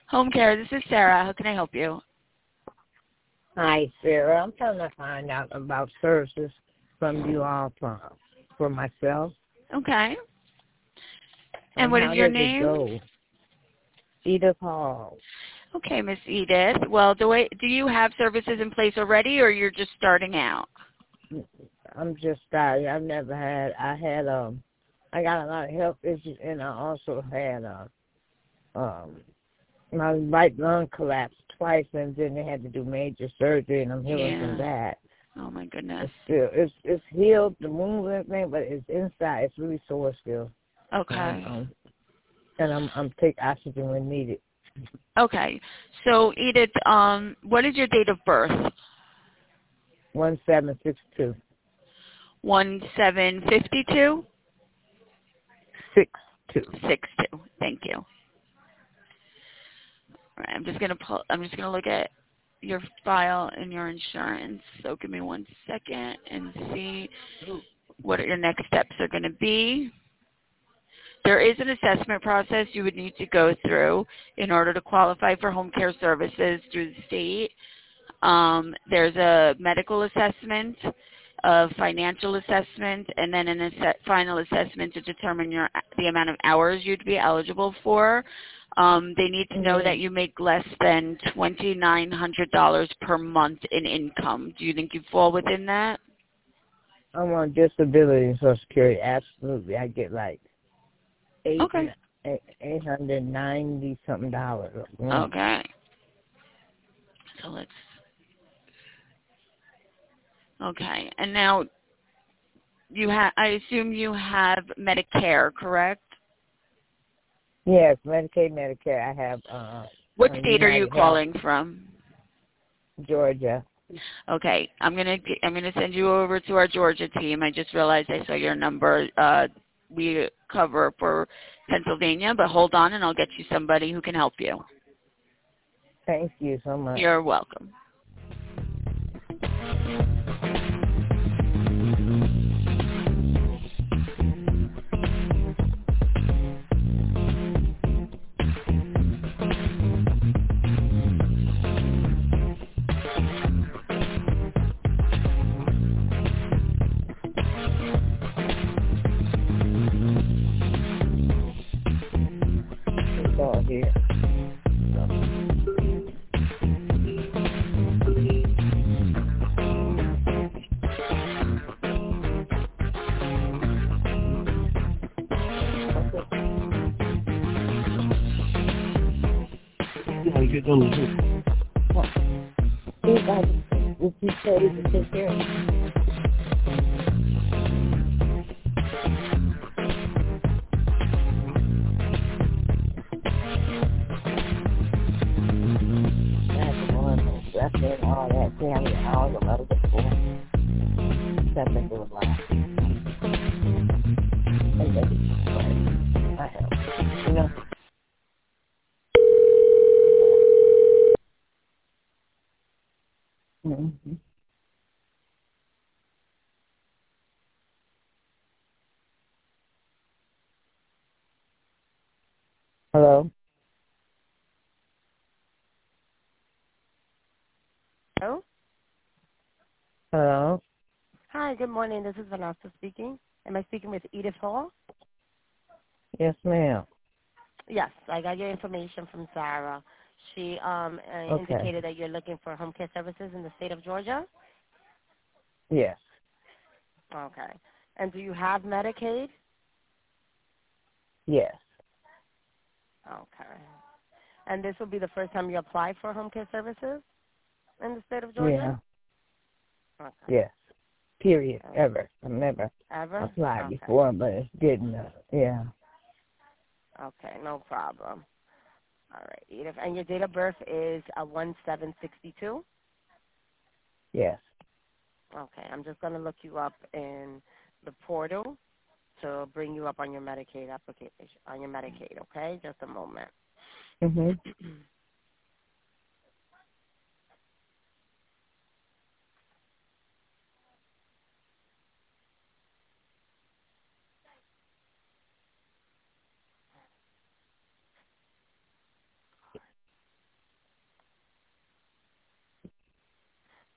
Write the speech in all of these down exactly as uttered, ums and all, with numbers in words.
Home care, this is Sarah. How can I help you? Hi, Sarah. I'm trying to find out about services from you all for, for myself. Okay. And Um, what is how your does it name? go? Edith Hall. Okay, Miss Edith. Well, do, I, do you have services in place already, or you're just starting out? I'm just starting. I've never had. I had um. I got a lot of health issues, and I also had uh, um. My right lung collapsed twice, and then they had to do major surgery, and I'm healing from Yeah. that. Oh my goodness. It's still, it's it's healed, the wounds and everything, but it's inside. It's really sore still. Okay. Um, um, and I'm I'm take oxygen when needed. Okay. So Edith, um, what is your date of birth? One seven six two One seven fifty two six two. six two. Thank you. All right, I'm just gonna pull. I'm just gonna look at your file and your insurance. So give me one second and see what your next steps are going to be. There is an assessment process you would need to go through in order to qualify for home care services through the state. Um, there's a medical assessment, a financial assessment, and then an ass- final assessment to determine your the amount of hours you'd be eligible for. Um, they need to know Mm-hmm. that you make less than twenty-nine hundred dollars per month in income. Do you think you fall within that? I'm on disability and Social Security. Absolutely, I get like eight Okay. eight hundred ninety something dollars. Mm. Okay. So let's. Okay. And now you have. I assume you have Medicare, correct? Yes, Medicaid, Medicare. I have uh, What uh, state are you United Health, calling from? Georgia. Okay, I'm gonna I'm gonna send you over to our Georgia team. I just realized I saw your number. Uh, we cover for Pennsylvania, but hold on, and I'll get you somebody who can help you. Thank you so much. You're welcome. It's all here. Okay. Yeah, you done with it. Well, if I if you paid to take care of it, I have to go on and dress and all that. See how many hours I'm out of it for. Something to do a lot. And that is right. I have. You know. Mm-hmm. Hello. Hello. Hello. Hi, good morning. This is Vanessa speaking. Am I speaking with Edith Hall? Yes, ma'am. Yes, I got your information from Sarah. She um, uh, Okay. indicated that you're looking for home care services in the state of Georgia. Yes. Okay. And do you have Medicaid? Yes. Okay. And this will be the first time you apply for home care services in the state of Georgia? Yeah. Okay. Yes. Period. Okay. Ever. I've never Ever? applied Okay. before, but it's good enough. Yeah. Okay, no problem. All right, Edith. And your date of birth is uh, one seven sixty-two? Yes. Okay, I'm just going to look you up in the portal to bring you up on your Medicaid application, on your Medicaid, okay? Just a moment. Mhm.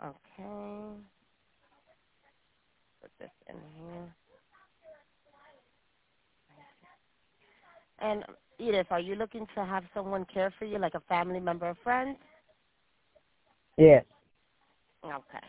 Okay. Put this in here. And Edith, are you looking to have someone care for you, like a family member or friend? Yes. Okay.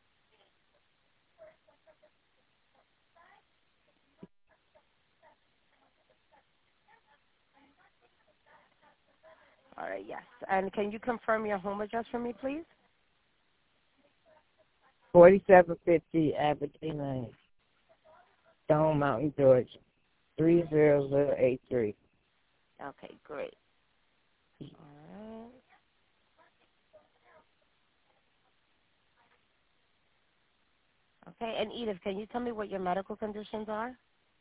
All right, yes. And can you confirm your home address for me, please? forty-seven fifty Aberdeen Lane, Stone Mountain, Georgia, three zero zero eight three. Okay, great. All right. Okay, and Edith, can you tell me what your medical conditions are?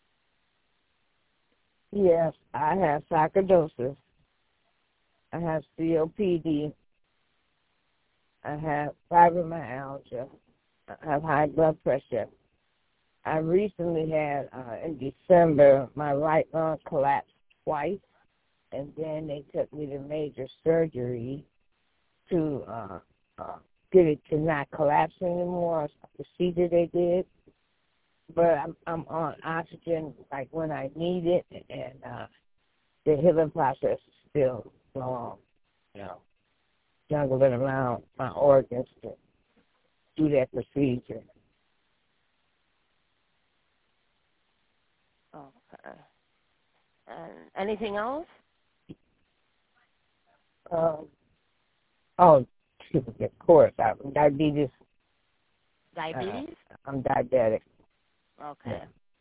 Yes, I have sarcoidosis. I have C O P D. I have fibromyalgia. I have high blood pressure. I recently had, uh, in December, my right lung collapsed twice, and then they took me to major surgery to uh, uh, get it to not collapse anymore. It's a procedure they did. But I'm, I'm on oxygen like when I need it, and uh, the healing process is still long, you know, juggling around my organs to do that procedure. Okay. And anything else? Um, oh, of course, I have diabetes. Diabetes? Uh, I'm diabetic. Okay.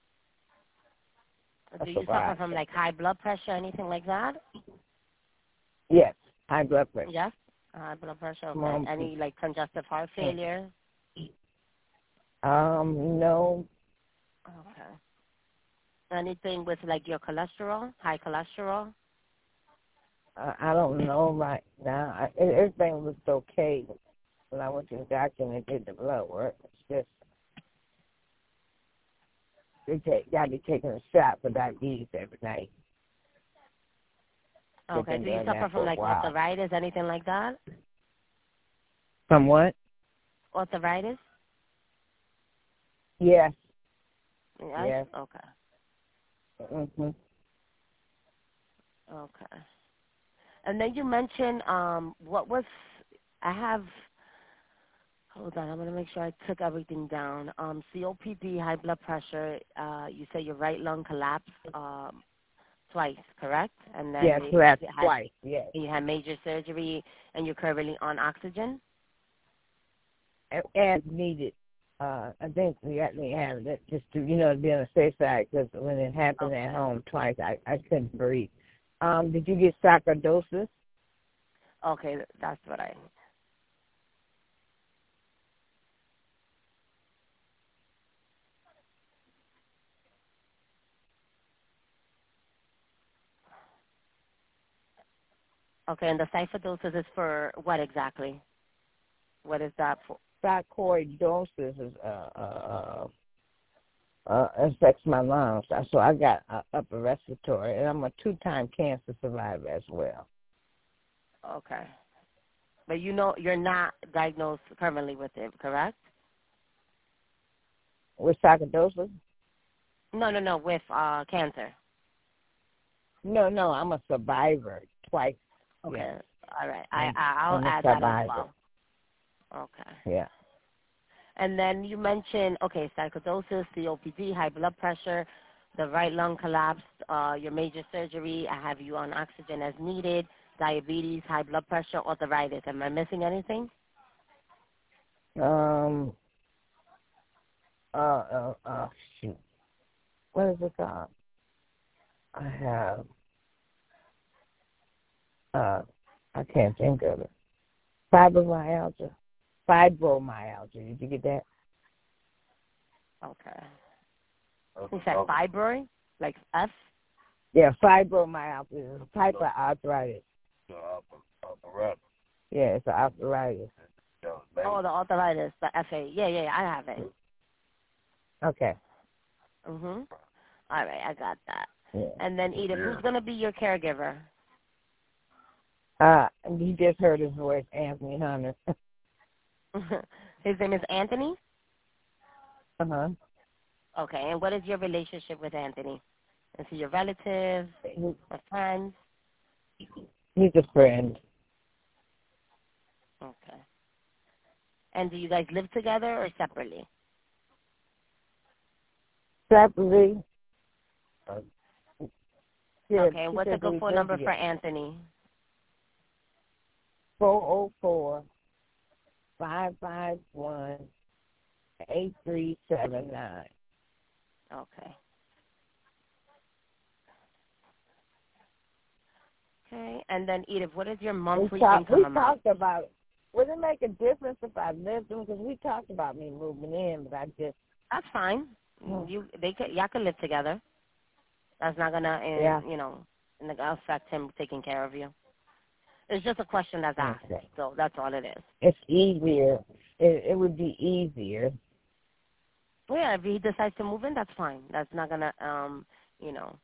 That's Do you a suffer lot. from like high blood pressure, anything like that? Yes, high blood pressure. Yes. High blood pressure. Okay. Mom, Any like congestive heart failure? Um, no. Okay. Anything with like your cholesterol, high cholesterol? I, I don't know right now. I, everything looked okay when I went to the doctor and they did the blood work. It's just they take got to be taking a shot for diabetes every night. Okay. Do you suffer from like arthritis, anything like that? From what? Arthritis? Yes. Yes. Yes. Okay. Mhm. Okay. And then you mentioned um what was I have hold on, I'm gonna make sure I took everything down. Um C O P D, high blood pressure, uh you say your right lung collapsed um twice, correct? And then Yes, you collapsed had, twice. Yes. you had major surgery and you're currently on oxygen? And, and needed. Uh, I think we got me having it just to, you know, to be on the safe side because when it happened Okay. at home twice, I, I couldn't breathe. Um, did you get sarcoidosis? Okay, that's what I Okay, and the sarcoidosis is for what exactly? What is that for? Sarcoidosis is uh uh uh affects my lungs, so I got uh, upper respiratory, and I'm a two-time cancer survivor as well. Okay. But you know you're not diagnosed currently with it, correct? With sarcoidosis? No, no, no, with uh cancer. No, no, I'm a survivor twice. Okay. Yes. All right. I, I'm, I I'll I'm a add that as survivor. well. Okay. Yeah. And then you mentioned okay, sarcoidosis, C O P D, high blood pressure, the right lung collapsed, uh, your major surgery. I have you on oxygen as needed. Diabetes, high blood pressure, arthritis. Am I missing anything? Um. Uh. Uh. uh shoot. What is it called? I have. Uh. I can't think of it. Fibromyalgia. Fibromyalgia. Did you get that? Okay. You said fibroid, like F? Yeah, fibromyalgia is a type of arthritis. Yeah, it's an arthritis. Oh, the arthritis, the F A. Yeah, yeah, yeah, I have it. Okay. Mhm. All right, I got that. Yeah. And then Edith, who's gonna be your caregiver? Uh, you just heard his voice, Anthony Hunter. His name is Anthony? Uh-huh. Okay, and what is your relationship with Anthony? Is he your relative, He, a friend? he's a friend. Okay. And do you guys live together or separately? Separately. Uh, yeah, Okay, and she what's a said good we phone live number for together. Anthony? four oh four, five five one, eight three seven nine. Okay. Okay, and then Edith, what is your We, monthly talk, income we amount? talked about it. Would it make a difference if I lived in? Because we talked about me moving in, but I just... That's fine. Hmm. You, they could, y'all could live together. That's not gonna, uh, Yeah. you know, affect him taking care of you. It's just a question that's asked, Okay. so that's all it is. It's easier. It, it would be easier. Well, yeah, if he decides to move in, that's fine. That's not gonna, um, you know,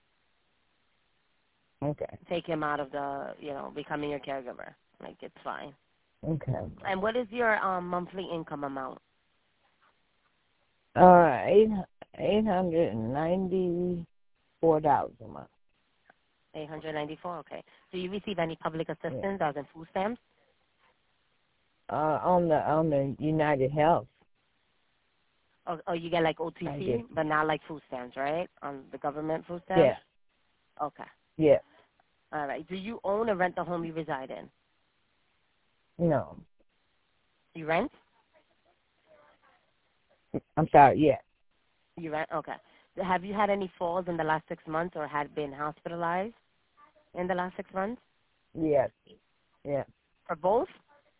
Okay. take him out of the, you know, becoming your caregiver. Like, it's fine. Okay. And what is your um, monthly income amount? Uh, eight eight hundred and ninety four dollars a month. Eight hundred ninety-four. Okay. Do you receive any public assistance, Yeah. as in food stamps? Uh, on the on the United Health. Or, or you get like O T I C, get- but not like food stamps, right? On the government food stamps. Yeah. Okay. Yeah. All right. Do you own or rent the home you reside in? No. You rent? I'm sorry. Yeah. You rent? Okay. Have you had any falls in the last six months or had been hospitalized in the last six months? Yes. Yeah. For both?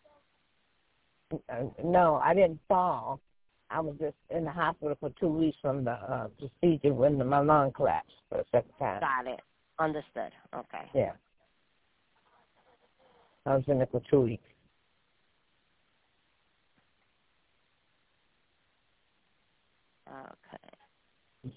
Uh, no, I didn't fall. I was just in the hospital for two weeks from the uh, procedure when the, my lung collapsed for the second time. Got it. Understood. Okay. Yeah. I was in there for two weeks. Okay.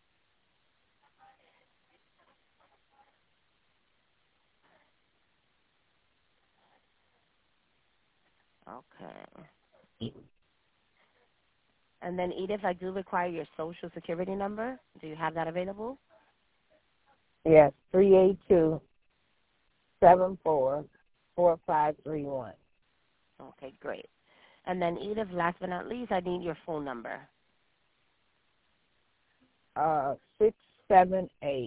Okay. And then, Edith, I do require your social security number. Do you have that available? Yes, three eight two seven four four five three one. Okay, great. And then, Edith, last but not least, I need your phone number. Uh, six seven eight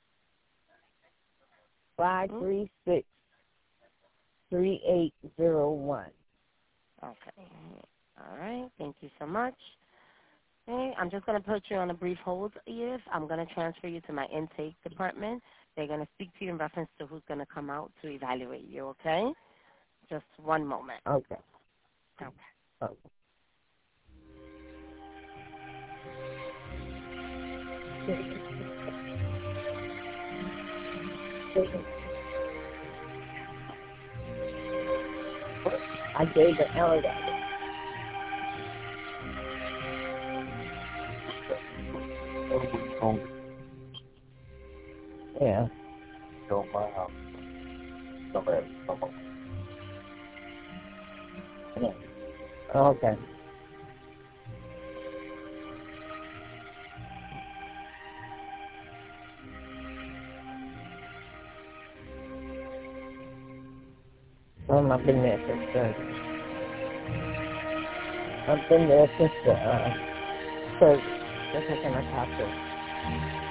five three six three eight zero one. Okay. All right. Thank you so much. Okay, I'm just going to put you on a brief hold, Edith. I'm going to transfer you to my intake department. They're going to speak to you in reference to who's going to come out to evaluate you, okay? Just one moment. Okay. Okay. Okay. I gave the elder. Yeah. Don't mind how somebody come on. Yeah. Okay. Um, I've been there since uh, I've been there since the uh, third. That's how can I talk to?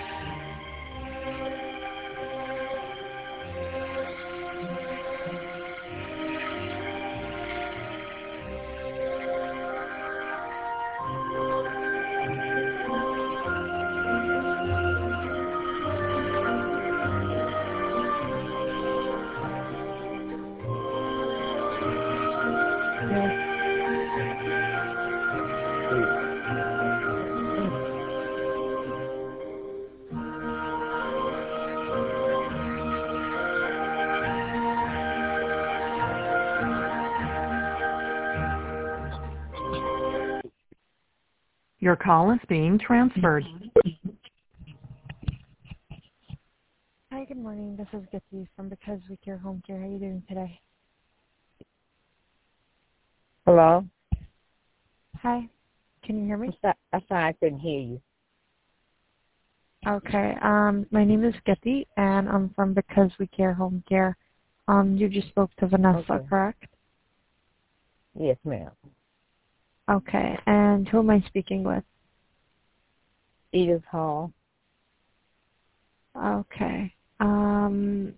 Your call is being transferred. Hi, good morning. This is Gitsi from Because We Care Home Care. How are you doing today? Hello. Hi. Can you hear me? I'm sorry, I'm sorry I couldn't hear you. Okay. Um, my name is Getty, and I'm from Because We Care Home Care. Um, you just spoke to Vanessa, Okay. correct? Yes, ma'am. Okay. And who am I speaking with? Edith Hall. Okay. Um,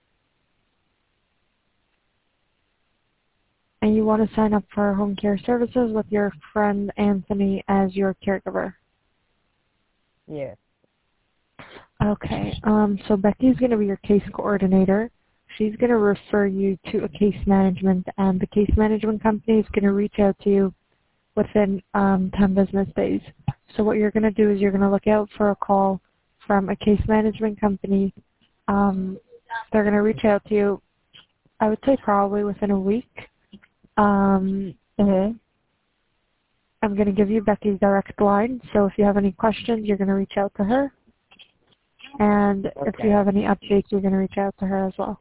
and you want to sign up for home care services with your friend Anthony as your caregiver. Yes. Okay. Um, so Becky's going to be your case coordinator. She's going to refer you to a case management, and the case management company is going to reach out to you within um, ten business days. So what you're going to do is you're going to look out for a call from a case management company. Um, they're going to reach out to you, I would say probably within a week. Um, Mm-hmm. I'm going to give you Becky's direct line, so if you have any questions, you're going to reach out to her. And Okay. if you have any updates, you're going to reach out to her as well.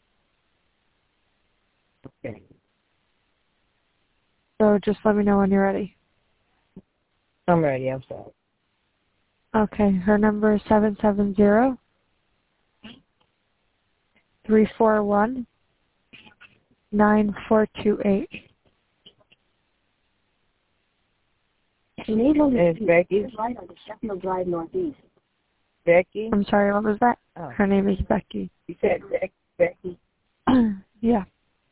Okay. So just let me know when you're ready. I'm ready. I'm sorry. Okay, her number is seven seven zero, three four one, nine four two eight. It's Becky. Drive Northeast. Becky. I'm sorry, what was that? Oh, Her name is Becky. you said Becky. Becky. Yeah.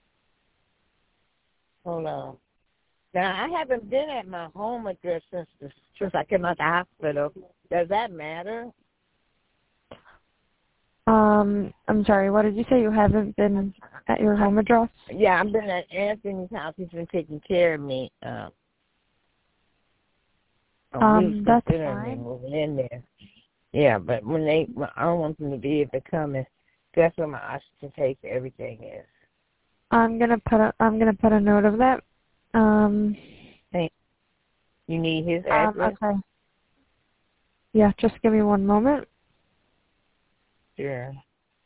Hold on. Now I haven't been at my home address since the, since I came out the hospital. Does that matter? Um, I'm sorry, what did you say? You haven't been at your home address? Yeah, I've been at Anthony's house. He's been taking care of me. Uh, Um, that's considering me fine. moving in there. Yeah, but when they, I don't want them to be able to come and that's where my oxygen take everything is. I'm gonna put a I'm gonna put a note of that. Um, Hey, you need his um address? okay. Yeah, just give me one moment. Sure.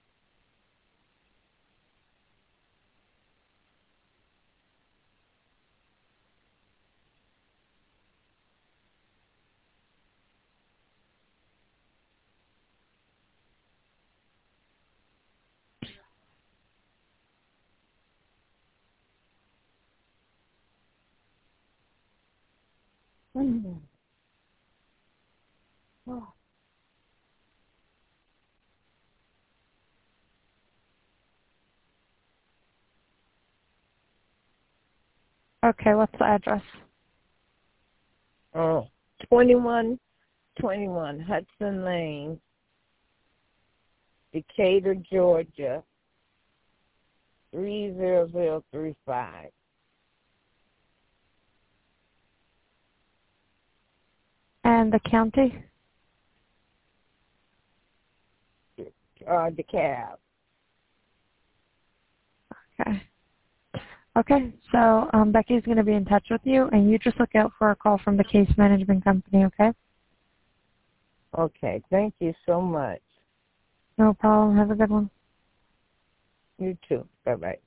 Mm-hmm. Oh. Okay, what's the address? Oh, twenty-one twenty-one Hudson Lane, Decatur, Georgia, three zero zero three five. And the county? Uh, DeKalb. Okay. Okay, so um, Becky's going to be in touch with you, and you just look out for a call from the case management company, okay? Okay, thank you so much. No problem. Have a good one. You too. Bye-bye.